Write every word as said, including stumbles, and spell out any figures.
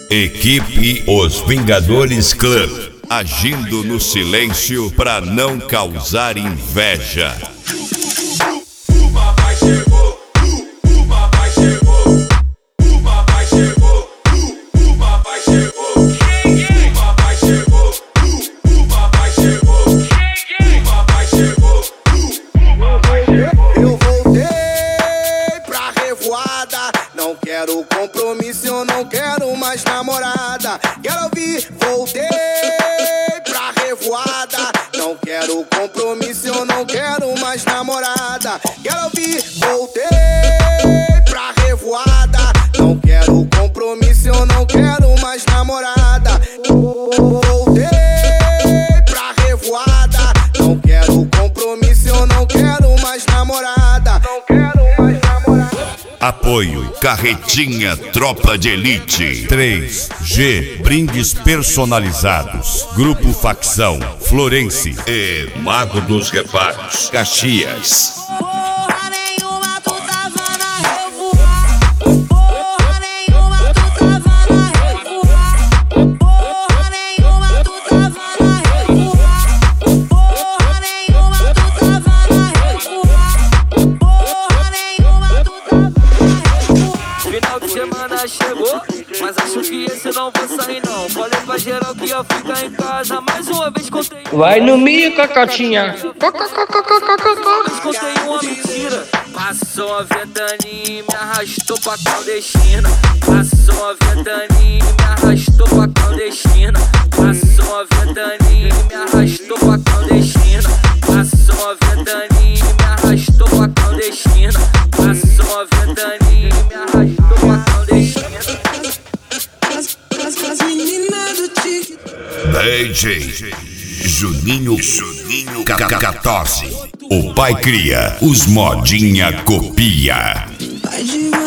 Equipe Os Vingadores Club, agindo no silêncio para não causar inveja. O papai chegou, o papai chegou, o papai chegou, o papai chegou, o papai chegou, o papai chegou, o papai chegou, o papai chegou. Eu voltei pra revoada, não quero compromisso, eu não quero mais namorada. Quero ouvir, voltei pra revoada, não quero compromisso, eu não quero mais namorada. Quero ouvir, voltei pra revoada, não quero compromisso, eu não quero mais namorada. Voltei pra revoada, não quero compromisso, eu não quero mais namorada. Não quero mais namorada. Apoio Carretinha Tropa de Elite. três G Brindes personalizados. Grupo Facção Florense e Mago dos Reparos Caxias. Porra nenhuma, tu tava na revoada. Porra nenhuma, tu tava na revoada. Porra nenhuma, tu tava na revoada. Porra nenhuma, tu tava na revoada. Porra nenhuma, tu tava na revoada. Final de semana chegou, mas acho que esse não vou sair não. Falei pra geral que ia ficar em casa, mais uma vez contei. Vai no milho, Cocotinha. Mas contei uma mentira. Passou a ventania e me arrastou pra clandestina. Passou a ventania e me arrastou pra clandestina. Passou a ventania e me arrastou pra clandestina. Passou a ventania e me arrastou pra clandestina. Passou a ventania e me arrastou pra clandestina. D J Juninho Juninho quatorze. O pai cria, os modinha copia. Vai de